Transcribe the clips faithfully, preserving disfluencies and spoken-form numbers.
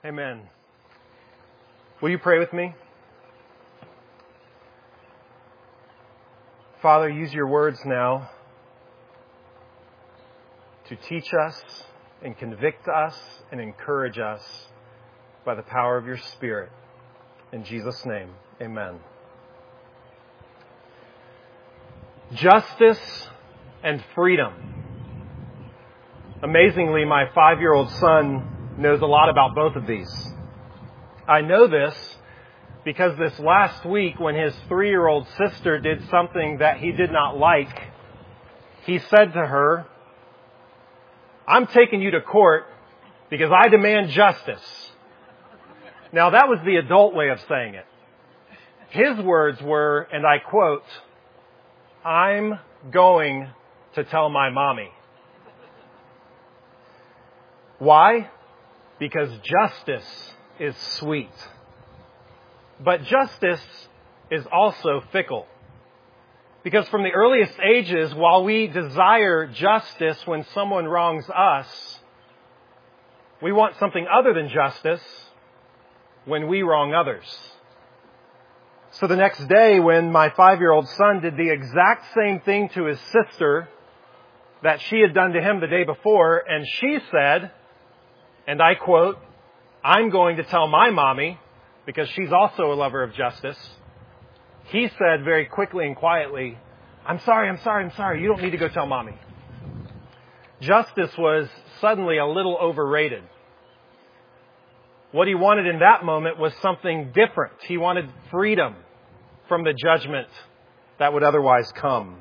Amen. Will you pray with me? Father, use your words now to teach us and convict us and encourage us by the power of your Spirit. In Jesus' name, amen. Justice and freedom. Amazingly, my five-year-old son knows a lot about both of these. I know this because this last week when his three-year-old sister did something that he did not like, he said to her, "I'm taking you to court because I demand justice." Now that was the adult way of saying it. His words were, and I quote, "I'm going to tell my mommy." Why? Because justice is sweet. But justice is also fickle. Because from the earliest ages, while we desire justice when someone wrongs us, we want something other than justice when we wrong others. So the next day, when my five-year-old son did the exact same thing to his sister that she had done to him the day before, and she said, and I quote, "I'm going to tell my mommy," because she's also a lover of justice, he said very quickly and quietly, "I'm sorry, I'm sorry, I'm sorry. You don't need to go tell mommy." Justice was suddenly a little overrated. What he wanted in that moment was something different. He wanted freedom from the judgment that would otherwise come.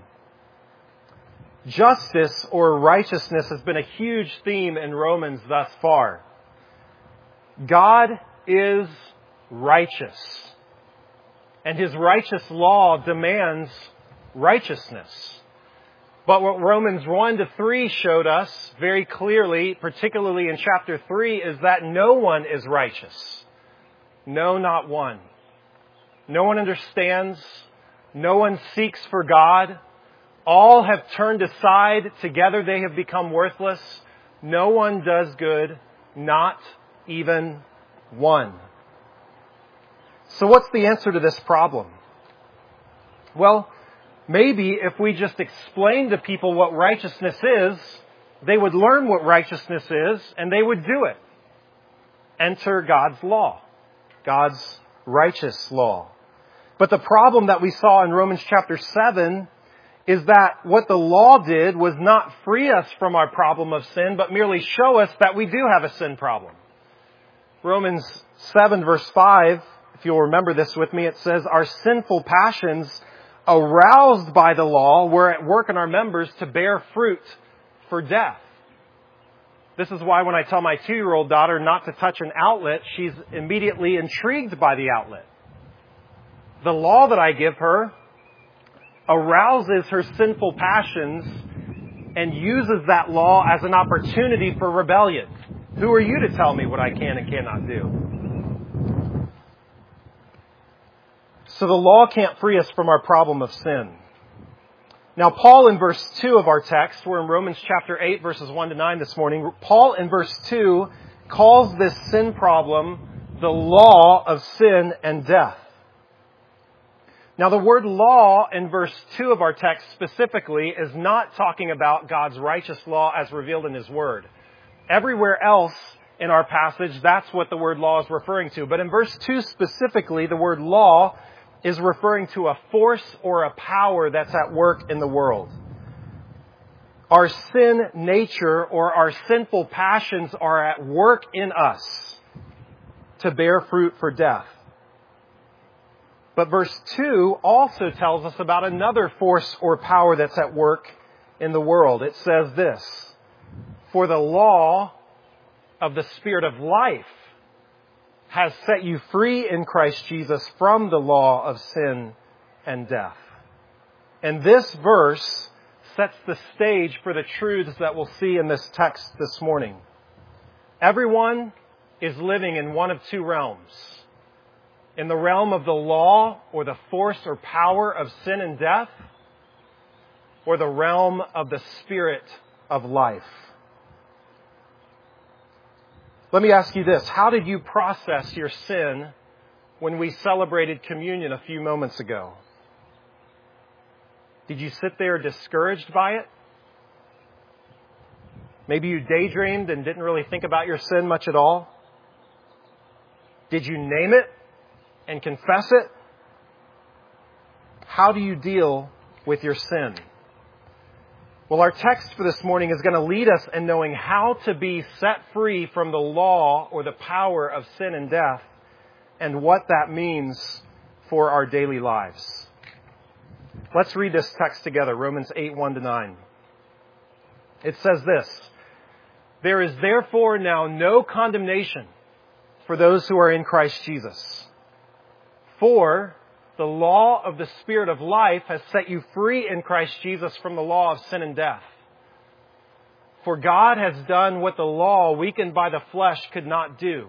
Justice or righteousness has been a huge theme in Romans thus far. God is righteous, and His righteous law demands righteousness. But what Romans one to three showed us very clearly, particularly in chapter three, is that no one is righteous. No, not one. No one understands. No one seeks for God. All have turned aside. Together they have become worthless. No one does good, not even one. So what's the answer to this problem? Well, maybe if we just explain to people what righteousness is, they would learn what righteousness is and they would do it. Enter God's law, God's righteous law. But the problem that we saw in Romans chapter seven is that what the law did was not free us from our problem of sin, but merely show us that we do have a sin problem. Romans seven verse five, if you'll remember this with me, it says, "Our sinful passions, aroused by the law, were at work in our members to bear fruit for death." This is why when I tell my two-year-old daughter not to touch an outlet, she's immediately intrigued by the outlet. The law that I give her arouses her sinful passions and uses that law as an opportunity for rebellion. Who are you to tell me what I can and cannot do? So the law can't free us from our problem of sin. Now, Paul in verse two of our text, we're in Romans chapter eight, verses one to nine this morning. Paul in verse two calls this sin problem the law of sin and death. Now, the word law in verse two of our text specifically is not talking about God's righteous law as revealed in His Word. Everywhere else in our passage, that's what the word law is referring to. But in verse two specifically, the word law is referring to a force or a power that's at work in the world. Our sin nature or our sinful passions are at work in us to bear fruit for death. But verse two also tells us about another force or power that's at work in the world. It says this, "For the law of the Spirit of life has set you free in Christ Jesus from the law of sin and death." And this verse sets the stage for the truths that we'll see in this text this morning. Everyone is living in one of two realms. In the realm of the law or the force or power of sin and death, or the realm of the Spirit of life. Let me ask you this. How did you process your sin when we celebrated communion a few moments ago? Did you sit there discouraged by it? Maybe you daydreamed and didn't really think about your sin much at all? Did you name it and confess it? How do you deal with your sin? Well, our text for this morning is going to lead us in knowing how to be set free from the law or the power of sin and death and what that means for our daily lives. Let's read this text together, Romans eight, one to nine. It says this, "There is therefore now no condemnation for those who are in Christ Jesus. For the law of the Spirit of life has set you free in Christ Jesus from the law of sin and death. For God has done what the law, weakened by the flesh, could not do.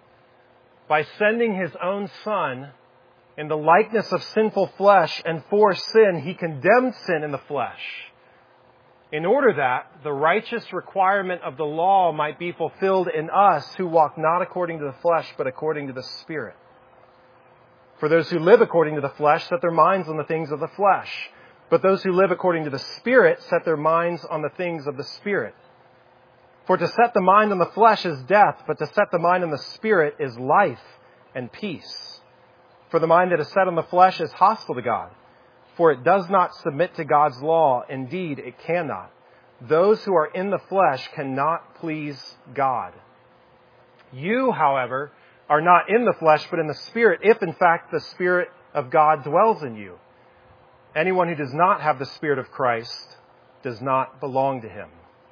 By sending His own Son in the likeness of sinful flesh, and for sin, He condemned sin in the flesh, in order that the righteous requirement of the law might be fulfilled in us who walk not according to the flesh, but according to the Spirit. For those who live according to the flesh set their minds on the things of the flesh, but those who live according to the Spirit set their minds on the things of the Spirit. For to set the mind on the flesh is death, but to set the mind on the Spirit is life and peace. For the mind that is set on the flesh is hostile to God, for it does not submit to God's law. Indeed, it cannot. Those who are in the flesh cannot please God. You, however, are not in the flesh, but in the Spirit, if in fact the Spirit of God dwells in you. Anyone who does not have the Spirit of Christ does not belong to Him."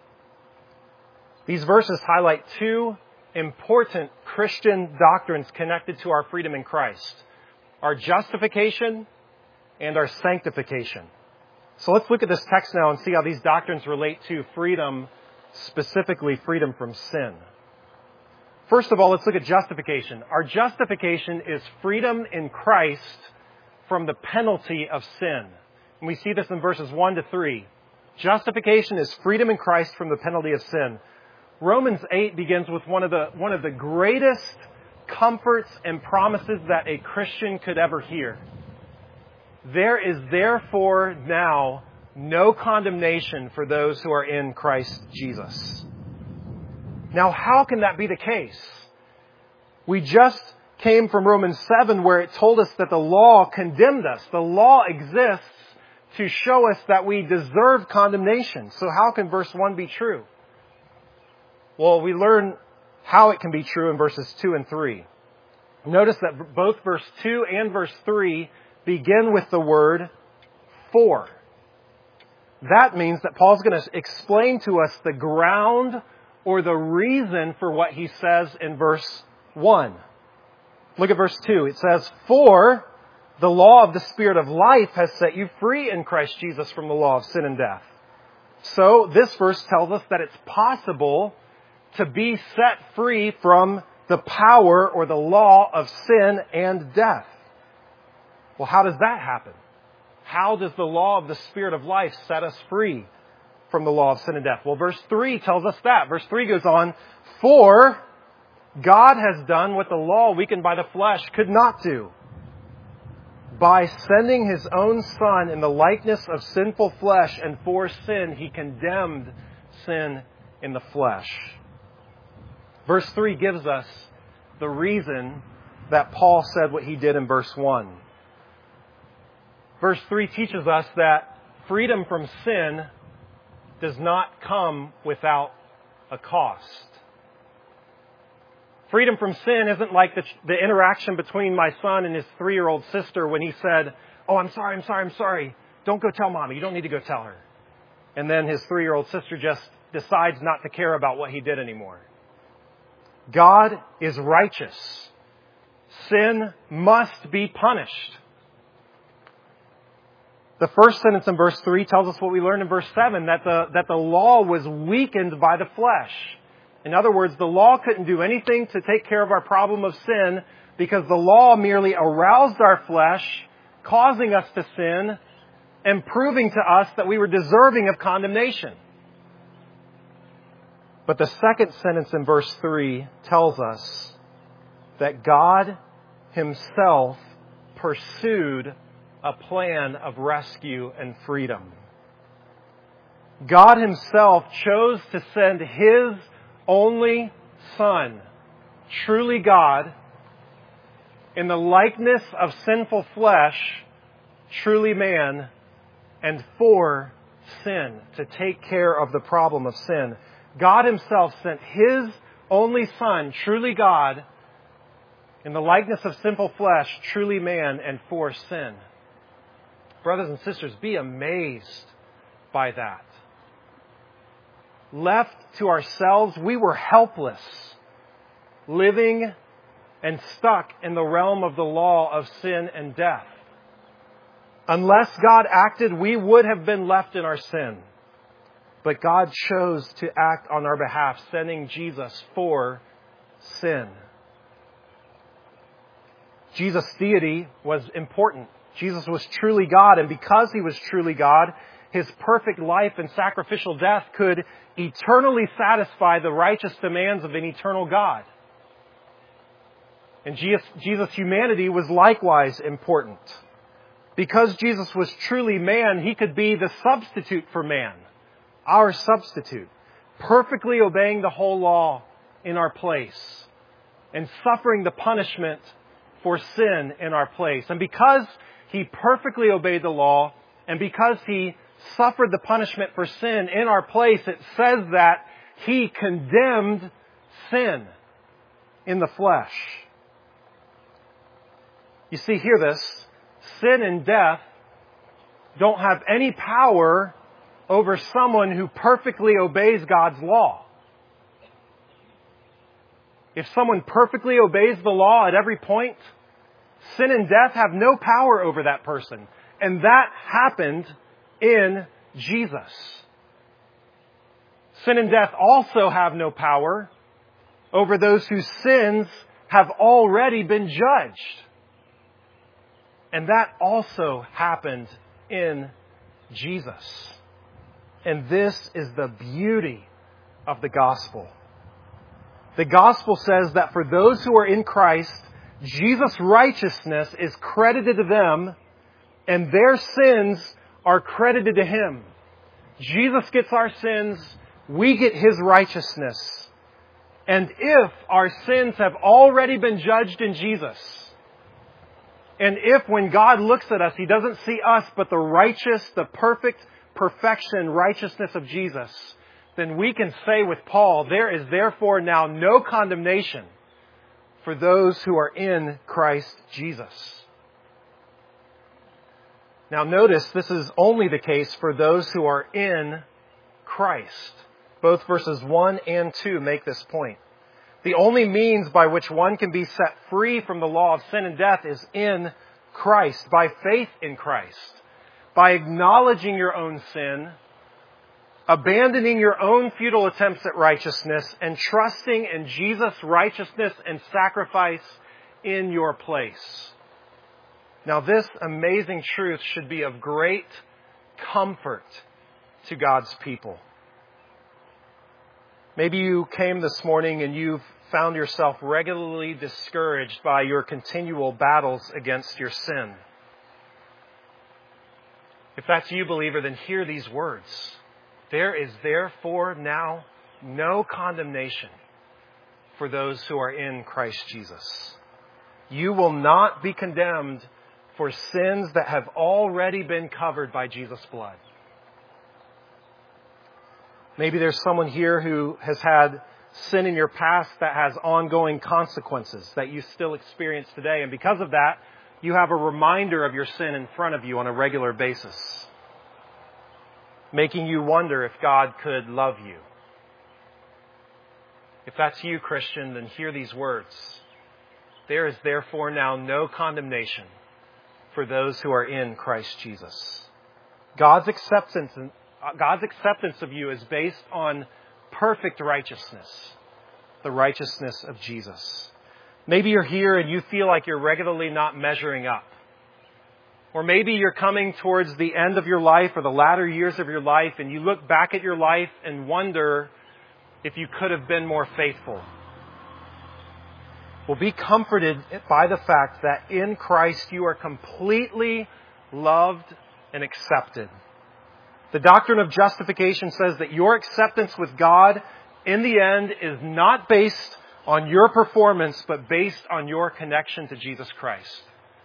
These verses highlight two important Christian doctrines connected to our freedom in Christ: our justification and our sanctification. So let's look at this text now and see how these doctrines relate to freedom, specifically freedom from sin. First of all, let's look at justification. Our justification is freedom in Christ from the penalty of sin. And we see this in verses one to three. Justification is freedom in Christ from the penalty of sin. Romans eight begins with one of the, one of the greatest comforts and promises that a Christian could ever hear. There is therefore now no condemnation for those who are in Christ Jesus. Now, how can that be the case? We just came from Romans seven, where it told us that the law condemned us. The law exists to show us that we deserve condemnation. So how can verse one be true? Well, we learn how it can be true in verses two and three. Notice that both verse two and verse three begin with the word "for." That means that Paul's going to explain to us the ground or the reason for what he says in verse one. Look at verse two. It says, "For the law of the Spirit of life has set you free in Christ Jesus from the law of sin and death." So this verse tells us that it's possible to be set free from the power or the law of sin and death. Well, how does that happen? How does the law of the Spirit of life set us free from the law of sin and death? Well, verse three tells us that. Verse three goes on, "For God has done what the law, weakened by the flesh, could not do. By sending His own Son in the likeness of sinful flesh, and for sin, He condemned sin in the flesh." Verse three gives us the reason that Paul said what he did in verse one. Verse three teaches us that freedom from sin does not come without a cost. Freedom from sin isn't like the, the interaction between my son and his three-year-old sister when he said, "Oh, I'm sorry, I'm sorry, I'm sorry. Don't go tell Mommy. You don't need to go tell her." And then his three-year-old sister just decides not to care about what he did anymore. God is righteous. Sin must be punished. The first sentence in verse three tells us what we learned in verse seven, that the, that the law was weakened by the flesh. In other words, the law couldn't do anything to take care of our problem of sin because the law merely aroused our flesh, causing us to sin and proving to us that we were deserving of condemnation. But the second sentence in verse three tells us that God Himself pursued a plan of rescue and freedom. God Himself chose to send His only Son, truly God, in the likeness of sinful flesh, truly man, and for sin, to take care of the problem of sin. God Himself sent His only Son, truly God, in the likeness of sinful flesh, truly man, and for sin. Brothers and sisters, be amazed by that. Left to ourselves, we were helpless, living and stuck in the realm of the law of sin and death. Unless God acted, we would have been left in our sin. But God chose to act on our behalf, sending Jesus for sin. Jesus' deity was important. Jesus was truly God, and because He was truly God, His perfect life and sacrificial death could eternally satisfy the righteous demands of an eternal God. And Jesus' humanity was likewise important. Because Jesus was truly man, He could be the substitute for man, our substitute, perfectly obeying the whole law in our place and suffering the punishment for sin in our place. And because He perfectly obeyed the law, and because He suffered the punishment for sin in our place, it says that He condemned sin in the flesh. You see, hear this. Sin and death don't have any power over someone who perfectly obeys God's law. If someone perfectly obeys the law at every point, sin and death have no power over that person. And that happened in Jesus. Sin and death also have no power over those whose sins have already been judged. And that also happened in Jesus. And this is the beauty of the gospel. The gospel says that for those who are in Christ, Jesus' righteousness is credited to them, and their sins are credited to Him. Jesus gets our sins, we get His righteousness. And if our sins have already been judged in Jesus, and if when God looks at us, He doesn't see us, but the righteous, the perfect perfection, righteousness of Jesus, then we can say with Paul, there is therefore now no condemnation for those who are in Christ Jesus. Now notice, this is only the case for those who are in Christ. Both verses one and two make this point. The only means by which one can be set free from the law of sin and death is in Christ, by faith in Christ, by acknowledging your own sin, abandoning your own futile attempts at righteousness, and trusting in Jesus' righteousness and sacrifice in your place. Now, this amazing truth should be of great comfort to God's people. Maybe you came this morning and you've found yourself regularly discouraged by your continual battles against your sin. If that's you, believer, then hear these words. There is therefore now no condemnation for those who are in Christ Jesus. You will not be condemned for sins that have already been covered by Jesus' blood. Maybe there's someone here who has had sin in your past that has ongoing consequences that you still experience today. And because of that, you have a reminder of your sin in front of you on a regular basis, making you wonder if God could love you. If that's you, Christian, then hear these words. There is therefore now no condemnation for those who are in Christ Jesus. God's acceptance, God's acceptance of you is based on perfect righteousness, the righteousness of Jesus. Maybe you're here and you feel like you're regularly not measuring up. Or maybe you're coming towards the end of your life or the latter years of your life and you look back at your life and wonder if you could have been more faithful. Well, be comforted by the fact that in Christ you are completely loved and accepted. The doctrine of justification says that your acceptance with God in the end is not based on your performance, but based on your connection to Jesus Christ.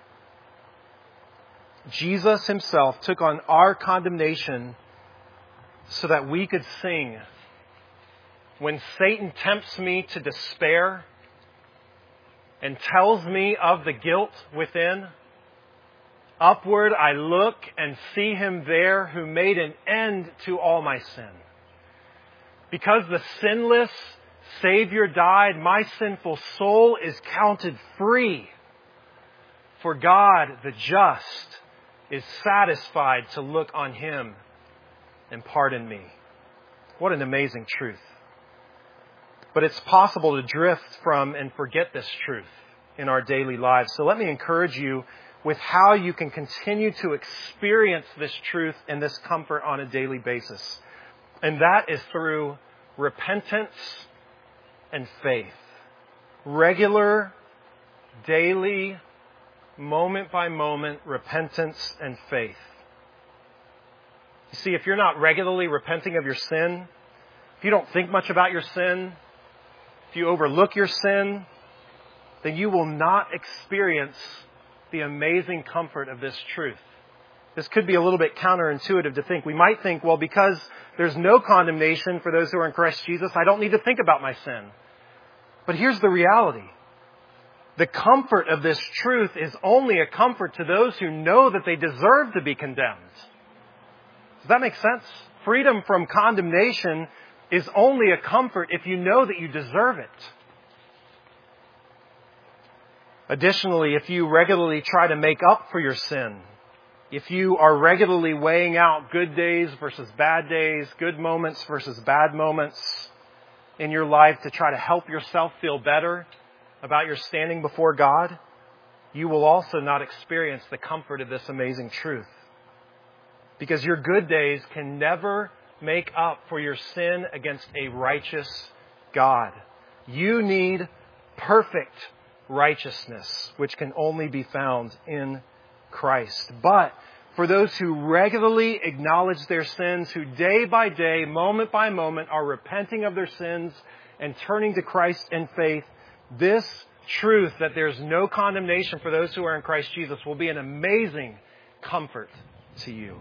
Jesus himself took on our condemnation so that we could sing, when Satan tempts me to despair and tells me of the guilt within, upward I look and see him there who made an end to all my sin. Because the sinless Savior died, my sinful soul is counted free. For God, the just, is satisfied to look on him and pardon me. What an amazing truth. But it's possible to drift from and forget this truth in our daily lives. So let me encourage you with how you can continue to experience this truth and this comfort on a daily basis. And that is through repentance and faith. Regular, daily, moment by moment repentance and faith. You see, if you're not regularly repenting of your sin, if you don't think much about your sin, if you overlook your sin, then you will not experience the amazing comfort of this truth. This could be a little bit counterintuitive to think. We might think, well, because there's no condemnation for those who are in Christ Jesus, I don't need to think about my sin. But here's the reality. The comfort of this truth is only a comfort to those who know that they deserve to be condemned. Does that make sense? Freedom from condemnation is only a comfort if you know that you deserve it. Additionally, if you regularly try to make up for your sin, if you are regularly weighing out good days versus bad days, good moments versus bad moments in your life to try to help yourself feel better about your standing before God, you will also not experience the comfort of this amazing truth. Because your good days can never make up for your sin against a righteous God. You need perfect righteousness, which can only be found in Christ. But for those who regularly acknowledge their sins, who day by day, moment by moment, are repenting of their sins and turning to Christ in faith, this truth that there's no condemnation for those who are in Christ Jesus will be an amazing comfort to you.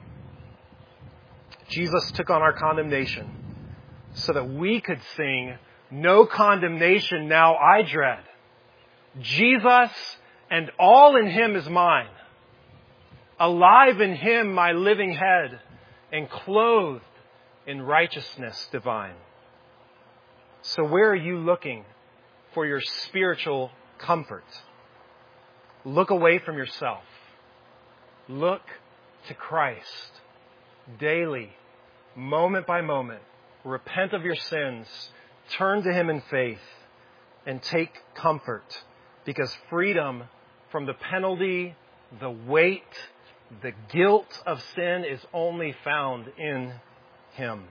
Jesus took on our condemnation so that we could sing, "No condemnation now I dread. Jesus and all in him is mine. Alive in him my living head, and clothed in righteousness divine." So where are you looking for your spiritual comfort? Look away from yourself. Look to Christ. Daily, moment by moment, repent of your sins, turn to him in faith, and take comfort, because freedom from the penalty, the weight, the guilt of sin is only found in him.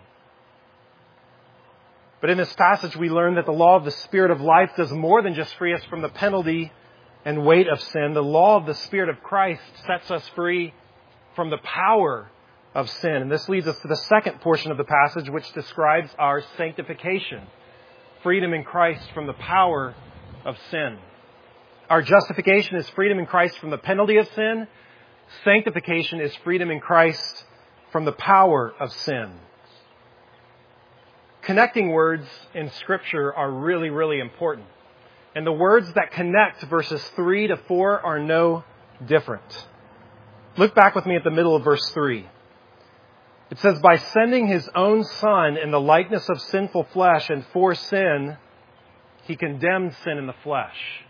But in this passage, we learn that the law of the Spirit of life does more than just free us from the penalty and weight of sin. The law of the Spirit of Christ sets us free from the power of sin. And this leads us to the second portion of the passage, which describes our sanctification. Freedom in Christ from the power of sin. Our justification is freedom in Christ from the penalty of sin. Sanctification is freedom in Christ from the power of sin. Connecting words in Scripture are really, really important. And the words that connect verses three to four are no different. Look back with me at the middle of verse three. It says, "By sending his own Son in the likeness of sinful flesh, and for sin, he condemned sin in the flesh,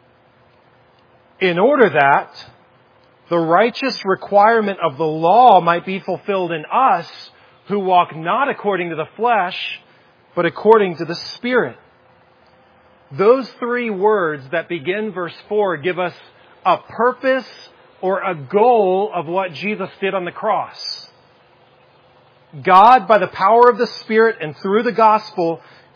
in order that the righteous requirement of the law might be fulfilled in us who walk not according to the flesh, but according to the Spirit." Those three words that begin verse four give us a purpose or a goal of what Jesus did on the cross. God, by the power of the Spirit and through the gospel,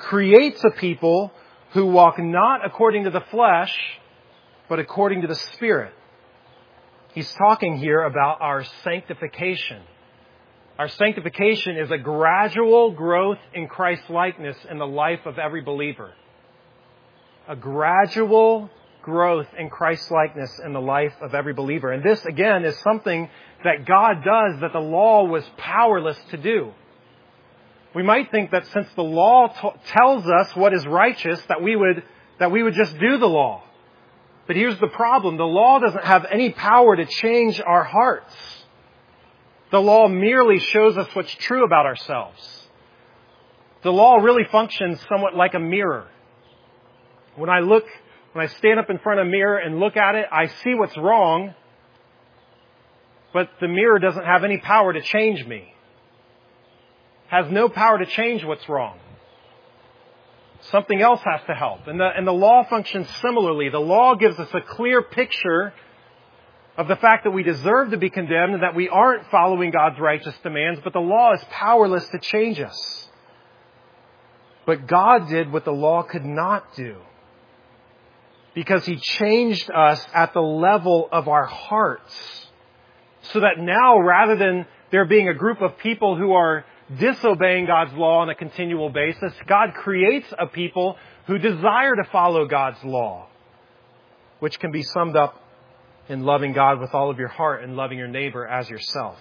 creates a people who walk not according to the flesh, but according to the Spirit. He's talking here about our sanctification. Our sanctification is a gradual growth in Christ-likeness in the life of every believer. A gradual growth in Christ-likeness in the life of every believer. And this, again, is something that God does that the law was powerless to do. We might think that since the law t- tells us what is righteous, that we would that we would just do the law. But here's the problem. The law doesn't have any power to change our hearts. The law merely shows us what's true about ourselves. The law really functions somewhat like a mirror. When I look, when I stand up in front of a mirror and look at it, I see what's wrong, but the mirror doesn't have any power to change me. Has no power to change what's wrong. Something else has to help. And the, and the law functions similarly. The law gives us a clear picture of the fact that we deserve to be condemned and that we aren't following God's righteous demands, but the law is powerless to change us. But God did what the law could not do, because He changed us at the level of our hearts, so that now, rather than there being a group of people who are disobeying God's law on a continual basis, God creates a people who desire to follow God's law, which can be summed up in loving God with all of your heart and loving your neighbor as yourself.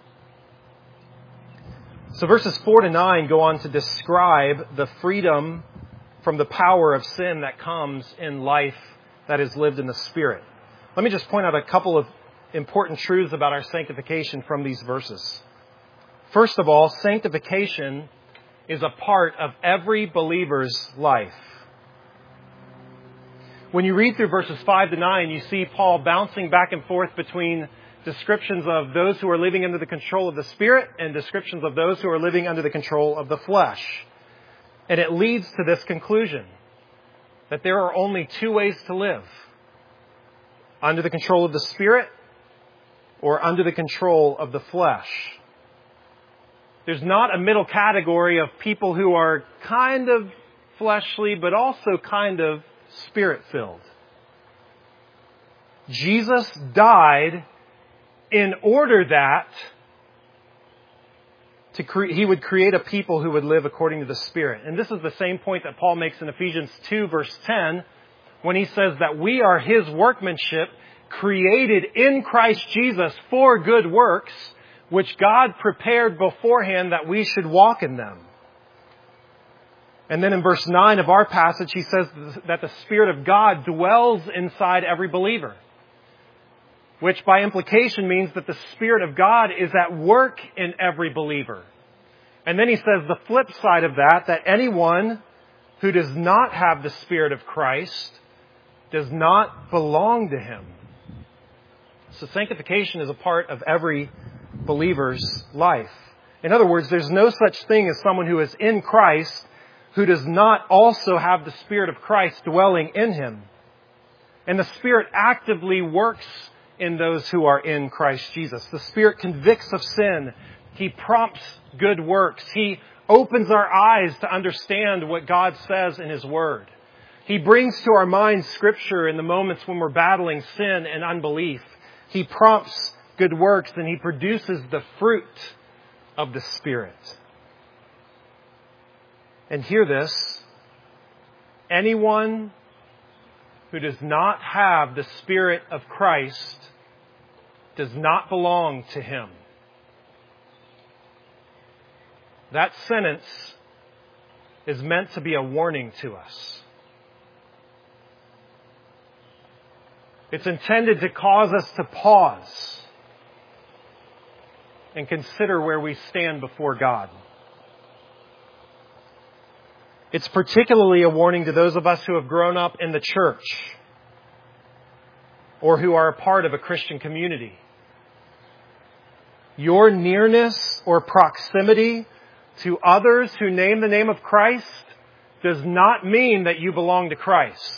So verses four to nine go on to describe the freedom from the power of sin that comes in life that is lived in the Spirit. Let me just point out a couple of important truths about our sanctification from these verses. First of all, sanctification is a part of every believer's life. When you read through verses five to nine, you see Paul bouncing back and forth between descriptions of those who are living under the control of the Spirit and descriptions of those who are living under the control of the flesh. And it leads to this conclusion, that there are only two ways to live: under the control of the Spirit or under the control of the flesh. There's not a middle category of people who are kind of fleshly, but also kind of Spirit-filled. Jesus died in order that to cre- He would create a people who would live according to the Spirit. And this is the same point that Paul makes in Ephesians two, verse ten, when he says that we are His workmanship, created in Christ Jesus for good works, which God prepared beforehand that we should walk in them. And then in verse nine of our passage, he says that the Spirit of God dwells inside every believer, which by implication means that the Spirit of God is at work in every believer. And then he says the flip side of that, that anyone who does not have the Spirit of Christ does not belong to Him. So sanctification is a part of every believer's life. In other words, there's no such thing as someone who is in Christ who does not also have the Spirit of Christ dwelling in him. And the Spirit actively works in those who are in Christ Jesus. The Spirit convicts of sin. He prompts good works. He opens our eyes to understand what God says in His Word. He brings to our minds Scripture in the moments when we're battling sin and unbelief. He prompts good works, and He produces the fruit of the Spirit. And hear this: anyone who does not have the Spirit of Christ does not belong to Him. That sentence is meant to be a warning to us. It's intended to cause us to pause and consider where we stand before God. It's particularly a warning to those of us who have grown up in the church or who are a part of a Christian community. Your nearness or proximity to others who name the name of Christ does not mean that you belong to Christ.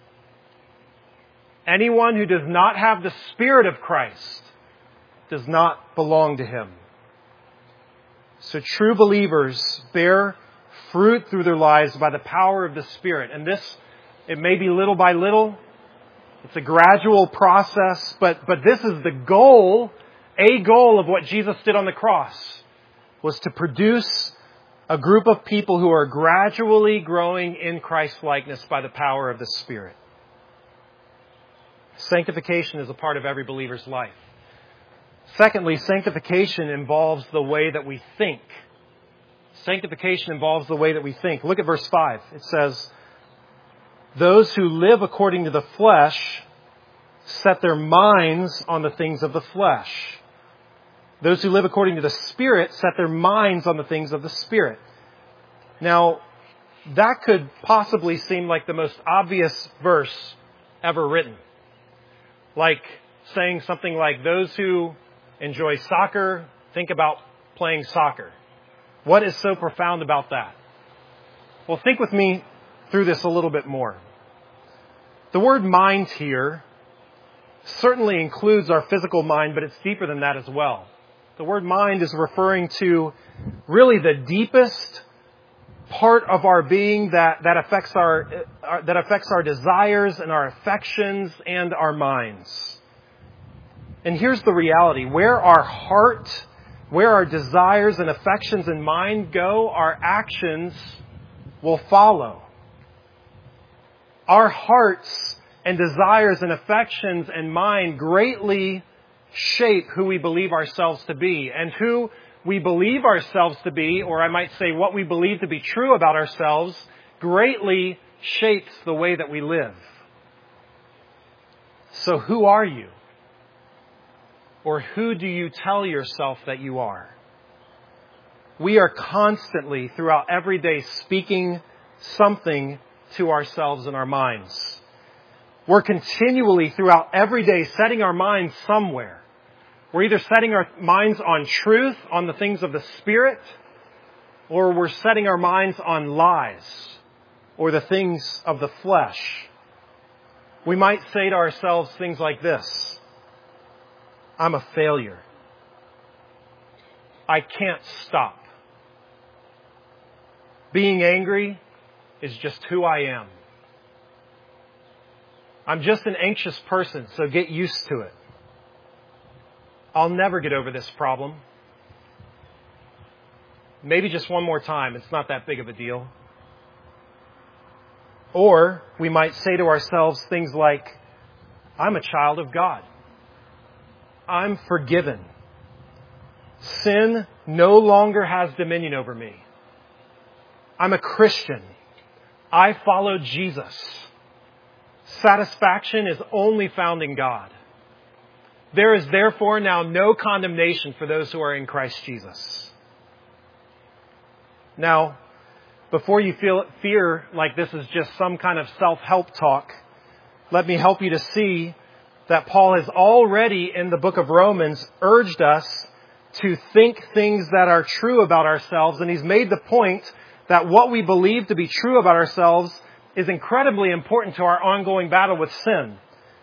Anyone who does not have the Spirit of Christ does not belong to Him. So true believers bear fruit through their lives by the power of the Spirit. And this, it may be little by little. It's a gradual process, but, but this is the goal, a goal of what Jesus did on the cross, was to produce a group of people who are gradually growing in Christ-likeness by the power of the Spirit. Sanctification is a part of every believer's life. Secondly, sanctification involves the way that we think. Sanctification involves the way that we think. Look at verse five. It says, "Those who live according to the flesh set their minds on the things of the flesh. Those who live according to the Spirit set their minds on the things of the Spirit." Now, that could possibly seem like the most obvious verse ever written. Like saying something like, those who enjoy soccer think about playing soccer. What is so profound about that? Well, think with me through this a little bit more. The word mind here certainly includes our physical mind, but it's deeper than that as well. The word mind is referring to really the deepest part of our being that, that affects our, uh, that affects our desires and our affections and our minds. And here's the reality. Where our heart, where our desires and affections and mind go, our actions will follow. Our hearts and desires and affections and mind greatly shape who we believe ourselves to be. And who we believe ourselves to be, or I might say what we believe to be true about ourselves, greatly shapes the way that we live. So who are you? Or who do you tell yourself that you are? We are constantly, throughout every day, speaking something to ourselves in our minds. We're continually, throughout every day, setting our minds somewhere. We're either setting our minds on truth, on the things of the Spirit, or we're setting our minds on lies, or the things of the flesh. We might say to ourselves things like this: I'm a failure. I can't stop. Being angry is just who I am. I'm just an anxious person, so get used to it. I'll never get over this problem. Maybe just one more time. It's not that big of a deal. Or we might say to ourselves things like, I'm a child of God. I'm forgiven. Sin no longer has dominion over me. I'm a Christian. I follow Jesus. Satisfaction is only found in God. There is therefore now no condemnation for those who are in Christ Jesus. Now, before you feel fear like this is just some kind of self-help talk, let me help you to see that Paul has already in the book of Romans urged us to think things that are true about ourselves. And he's made the point that what we believe to be true about ourselves is incredibly important to our ongoing battle with sin.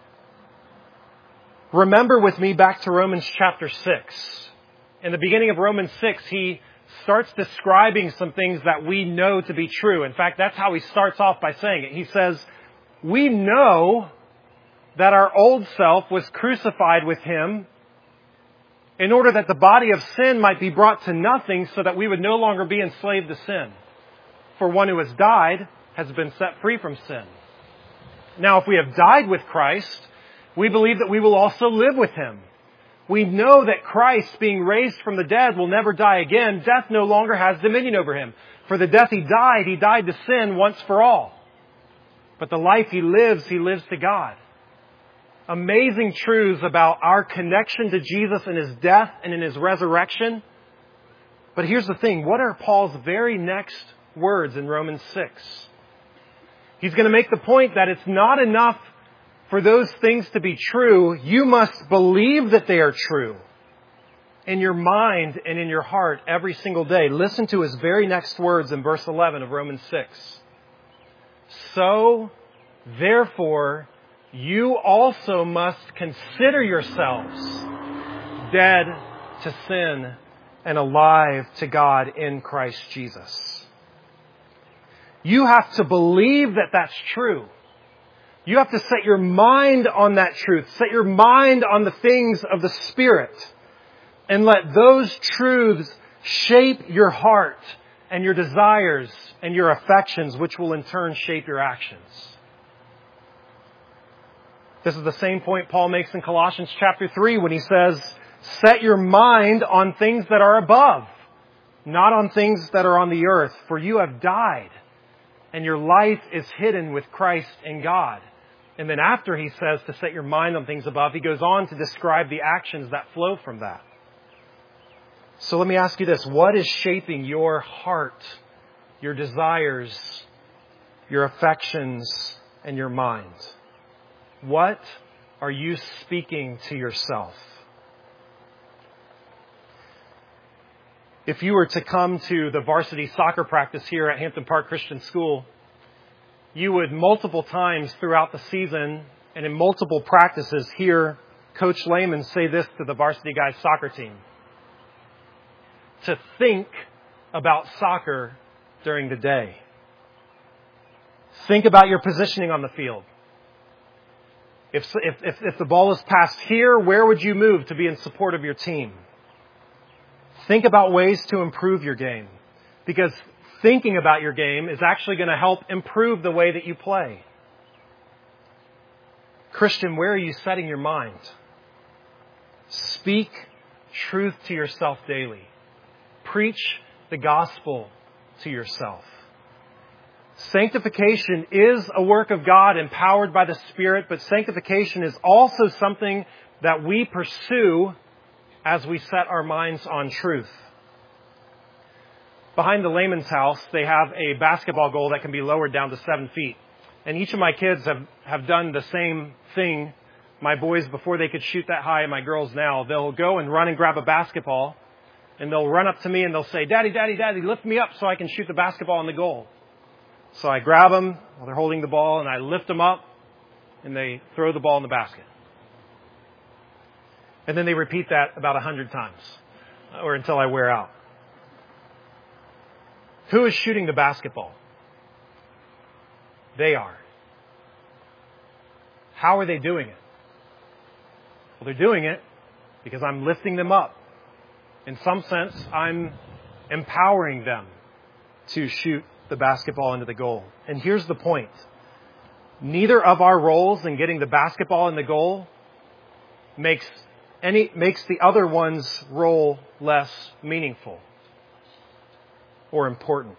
Remember with me back to Romans chapter six. In the beginning of Romans six, he starts describing some things that we know to be true. In fact, that's how he starts off by saying it. He says, we know that our old self was crucified with him in order that the body of sin might be brought to nothing so that we would no longer be enslaved to sin. For one who has died has been set free from sin. Now, if we have died with Christ, we believe that we will also live with him. We know that Christ, being raised from the dead, will never die again. Death no longer has dominion over him. For the death he died, he died to sin once for all. But the life he lives, he lives to God. Amazing truths about our connection to Jesus in his death and in his resurrection. But here's the thing. What are Paul's very next words in Romans six? He's going to make the point that it's not enough for those things to be true. You must believe that they are true in your mind and in your heart every single day. Listen to his very next words in verse eleven of Romans six. So, therefore, you also must consider yourselves dead to sin and alive to God in Christ Jesus. You have to believe that that's true. You have to set your mind on that truth. Set your mind on the things of the Spirit. And let those truths shape your heart and your desires and your affections, which will in turn shape your actions. This is the same point Paul makes in Colossians chapter three when he says, set your mind on things that are above, not on things that are on the earth, for you have died, and your life is hidden with Christ in God. And then after he says to set your mind on things above, he goes on to describe the actions that flow from that. So let me ask you this. What is shaping your heart, your desires, your affections, and your mind? What are you speaking to yourself? If you were to come to the varsity soccer practice here at Hampton Park Christian School, you would multiple times throughout the season and in multiple practices hear Coach Lehman say this to the varsity guys soccer team. To think about soccer during the day. Think about your positioning on the field. If, if, if, if the ball is passed here, where would you move to be in support of your team? Think about ways to improve your game. Because thinking about your game is actually going to help improve the way that you play. Christian, where are you setting your mind? Speak truth to yourself daily. Preach the gospel to yourself. Sanctification is a work of God empowered by the Spirit, but sanctification is also something that we pursue as we set our minds on truth. Behind the Lehman's house, they have a basketball goal that can be lowered down to seven feet. And each of my kids have, have done the same thing. My boys, before they could shoot that high, and my girls now, they'll go and run and grab a basketball, and they'll run up to me and they'll say, Daddy, Daddy, Daddy, lift me up so I can shoot the basketball in the goal. So I grab them while they're holding the ball, and I lift them up, and they throw the ball in the basket. And then they repeat that about a hundred times, or until I wear out. Who is shooting the basketball? They are. How are they doing it? Well, they're doing it because I'm lifting them up. In some sense, I'm empowering them to shoot the basketball into the goal. And here's the point. Neither of our roles in getting the basketball in the goal makes any makes the other one's role less meaningful or important.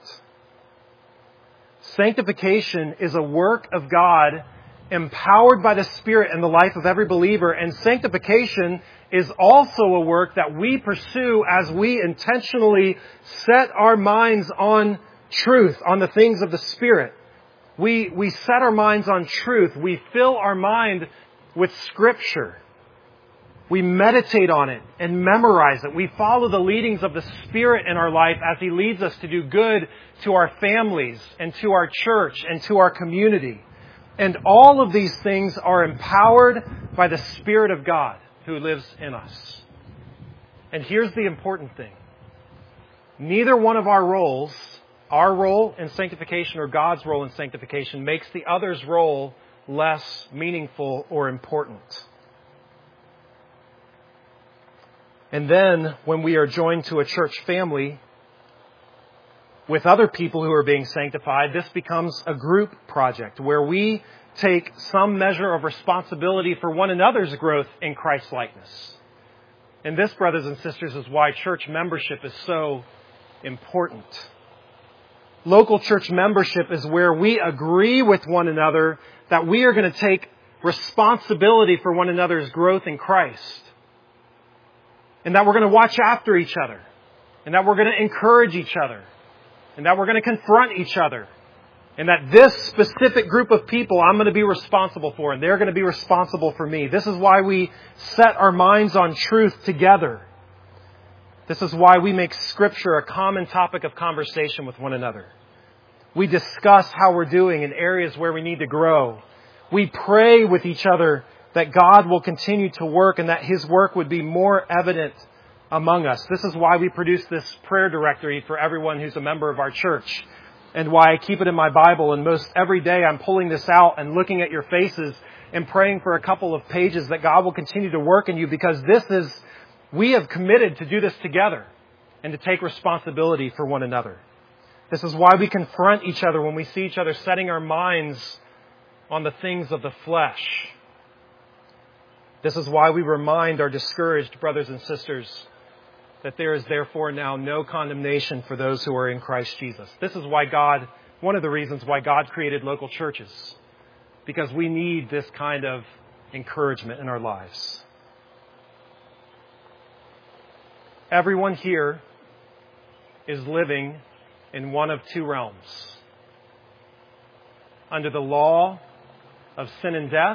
Sanctification is a work of God empowered by the Spirit in the life of every believer, and sanctification is also a work that we pursue as we intentionally set our minds on truth, on the things of the Spirit. We, we set our minds on truth. We fill our mind with Scripture. We meditate on it and memorize it. We follow the leadings of the Spirit in our life as He leads us to do good to our families and to our church and to our community. And all of these things are empowered by the Spirit of God who lives in us. And here's the important thing. Neither one of our roles, our role in sanctification or God's role in sanctification, makes the other's role less meaningful or important. And then when we are joined to a church family with other people who are being sanctified, this becomes a group project where we take some measure of responsibility for one another's growth in Christ-likeness. And this, brothers and sisters, is why church membership is so important. Local church membership is where we agree with one another that we are going to take responsibility for one another's growth in Christ. And that we're going to watch after each other. And that we're going to encourage each other. And that we're going to confront each other. And that this specific group of people I'm going to be responsible for. And they're going to be responsible for me. This is why we set our minds on truth together. This is why we make Scripture a common topic of conversation with one another. We discuss how we're doing in areas where we need to grow. We pray with each other that God will continue to work and that His work would be more evident among us. This is why we produce this prayer directory for everyone who's a member of our church. and why I keep it in my Bible. And most every day I'm pulling this out and looking at your faces and praying for a couple of pages that God will continue to work in you, because this is, we have committed to do this together and to take responsibility for one another. This is why we confront each other when we see each other setting our minds on the things of the flesh. This is why we remind our discouraged brothers and sisters that there is therefore now no condemnation for those who are in Christ Jesus. This is why God, one of the reasons why God created local churches, because we need this kind of encouragement in our lives. Everyone here is living in one of two realms. Under the law of sin and death,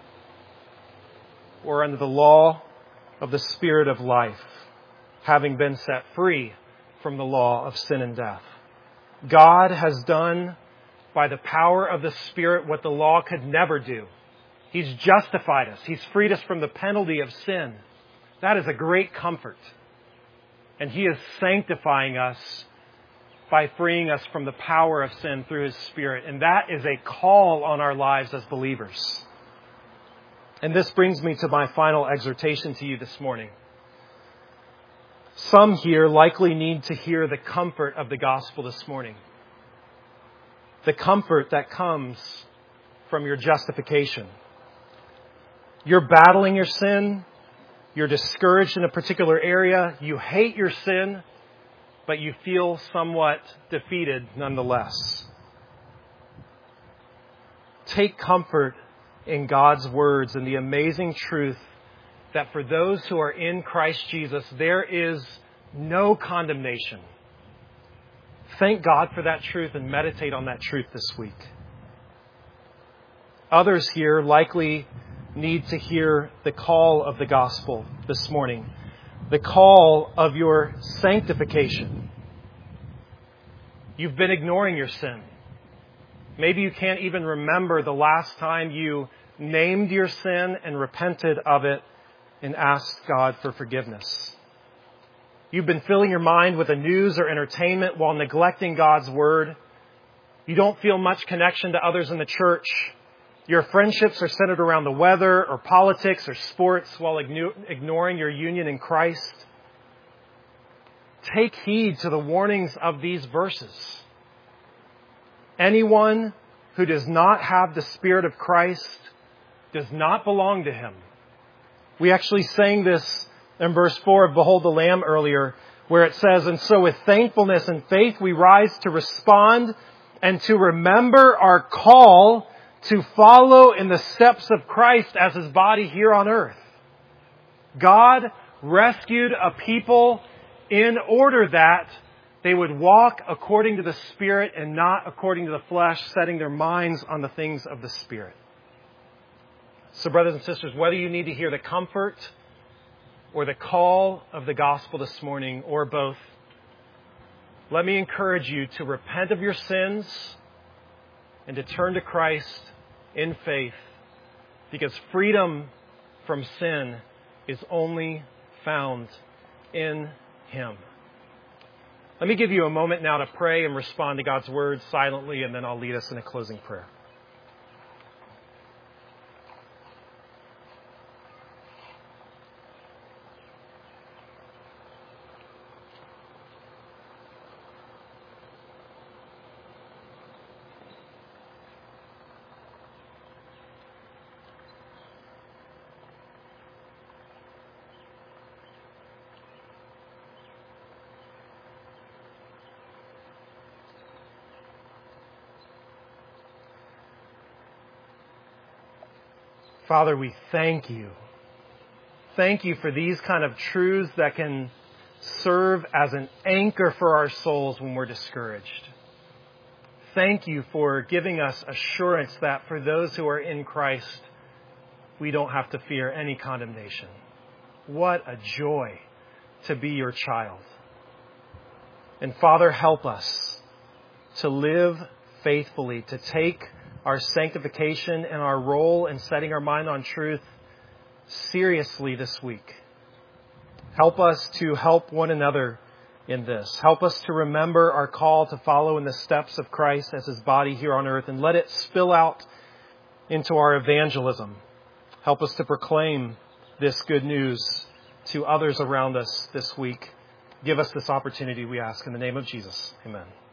or under the law of the Spirit of life, having been set free from the law of sin and death. God has done by the power of the Spirit what the law could never do. He's justified us. He's freed us from the penalty of sin. That is a great comfort. And He is sanctifying us by freeing us from the power of sin through His Spirit. And that is a call on our lives as believers. And this brings me to my final exhortation to you this morning. Some here likely need to hear the comfort of the gospel this morning. The comfort that comes from your justification. You're battling your sin. You're discouraged in a particular area. You hate your sin, but you feel somewhat defeated nonetheless. Take comfort in God's words and the amazing truth that for those who are in Christ Jesus, there is no condemnation. Thank God for that truth and meditate on that truth this week. Others here likely need to hear the call of the gospel this morning. The call of your sanctification. You've been ignoring your sin. Maybe you can't even remember the last time you named your sin and repented of it and asked God for forgiveness. You've been filling your mind with the news or entertainment while neglecting God's word. You don't feel much connection to others in the church. Your friendships are centered around the weather or politics or sports while ignoring your union in Christ. Take heed to the warnings of these verses. Anyone who does not have the Spirit of Christ does not belong to Him. We actually sang this in verse four of Behold the Lamb earlier, where it says, and so with thankfulness and faith we rise to respond and to remember our call to follow in the steps of Christ as His body here on earth. God rescued a people in order that they would walk according to the Spirit and not according to the flesh, setting their minds on the things of the Spirit. So brothers and sisters, whether you need to hear the comfort or the call of the gospel this morning, or both, let me encourage you to repent of your sins and to turn to Christ in faith, because freedom from sin is only found in Him. Let me give you a moment now to pray and respond to God's word silently, and then I'll lead us in a closing prayer. Father, we thank you. Thank you for these kind of truths that can serve as an anchor for our souls when we're discouraged. Thank you for giving us assurance that for those who are in Christ, we don't have to fear any condemnation. What a joy to be your child. And Father, help us to live faithfully, to take our sanctification and our role in setting our mind on truth seriously this week. Help us to help one another in this. Help us to remember our call to follow in the steps of Christ as his body here on earth, and let it spill out into our evangelism. Help us to proclaim this good news to others around us this week. Give us this opportunity, we ask, in the name of Jesus. Amen.